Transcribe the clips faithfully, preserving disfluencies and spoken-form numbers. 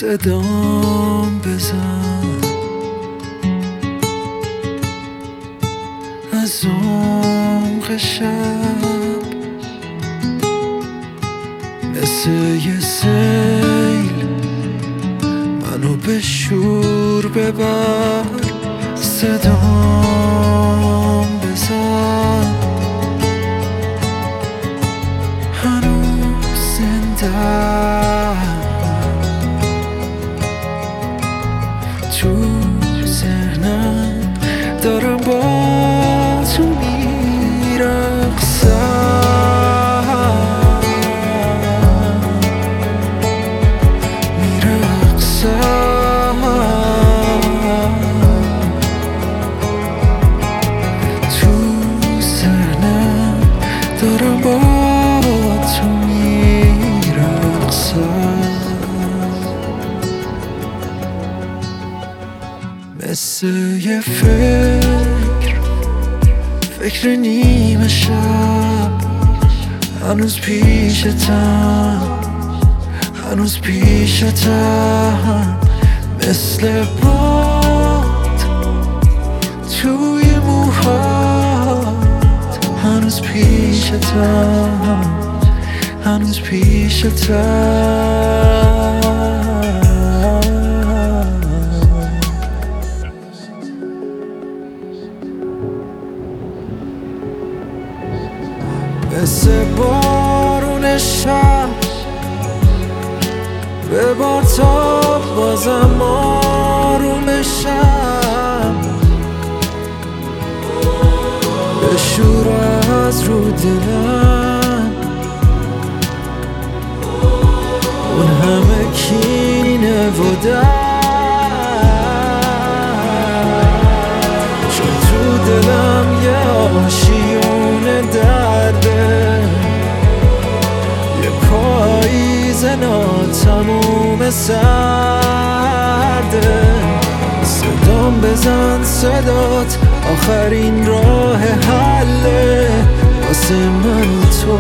صدام بزن از عمق شب، مثل یه سیل منو به شور ببر. صدام بزن هنوز زنده تو ذهنم، دارم با تو میرقصم میرقصم تو ذهنم، دارم با تو میرقصم. مثل یه فکر فکر نیمه شب، هنوز پیشتم هنوز پیشتم. مثل باد توی موهات، هنوز پیشتم هنوز پیشتم. مثل بارون شب ببار تا بازم آروم بشم، بشور از رو دلم اون همه کینه و درد، چون تو دلم یه آشیون درده، یه پاییز ناتموم سرده. صدام بزن صدات آخرین راه حله، واسه من و تو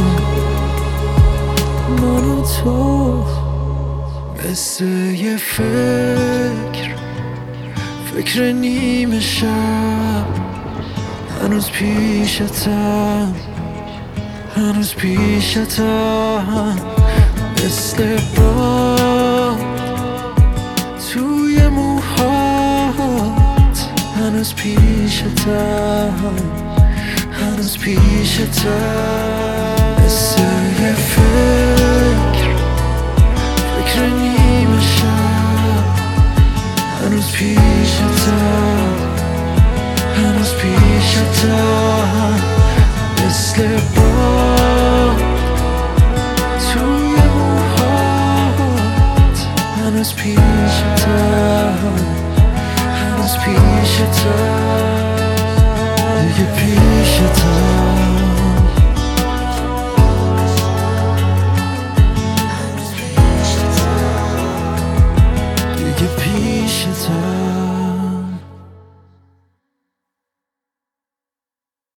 من و تو. مثل یه فکر فکر نیمه شب، هنوز پیشتم هنوز پیشتم. مثل باد توی موهات، هنوز پیشتم هنوز پیشتم. مثل یه فکر فکر نیمه شب، هنوز پیشتم هنوز پیشتم. مثل باد توی موهات، هنوز پیشتم هنوز پیشتم دیگه پیشتم.